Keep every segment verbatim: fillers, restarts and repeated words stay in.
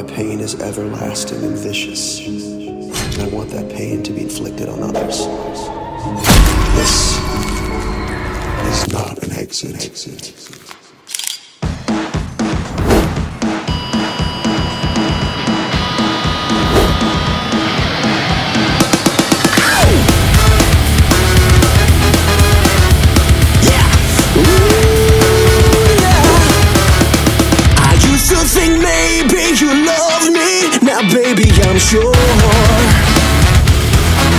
pain is everlasting and vicious, and I want that pain to be inflicted on others. This is not an exit. exit. Think maybe you love me, now baby I'm sure.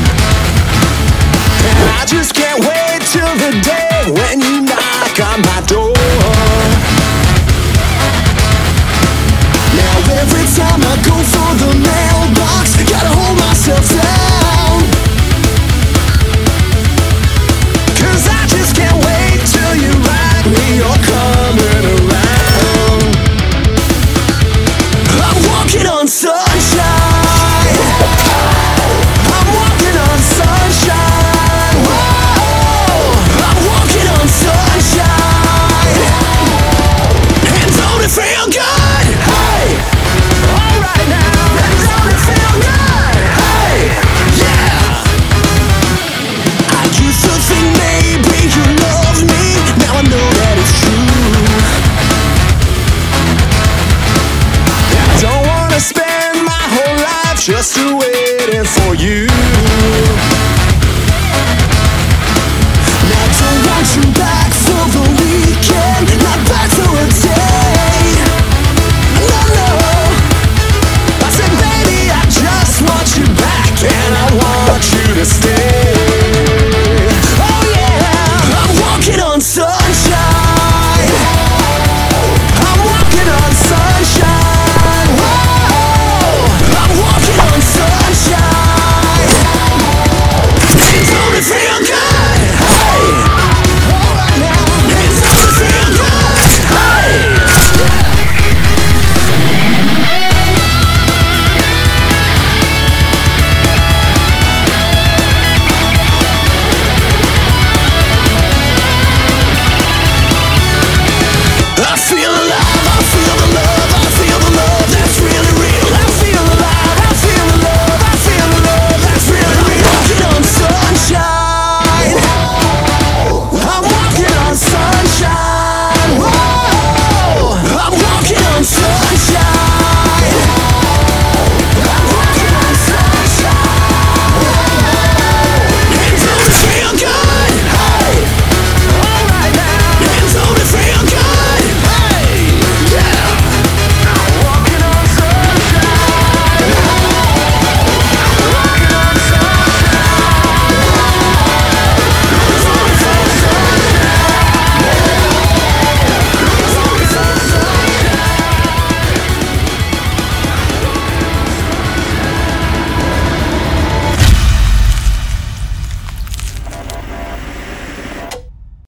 And I just can't wait till the day when you knock on my door.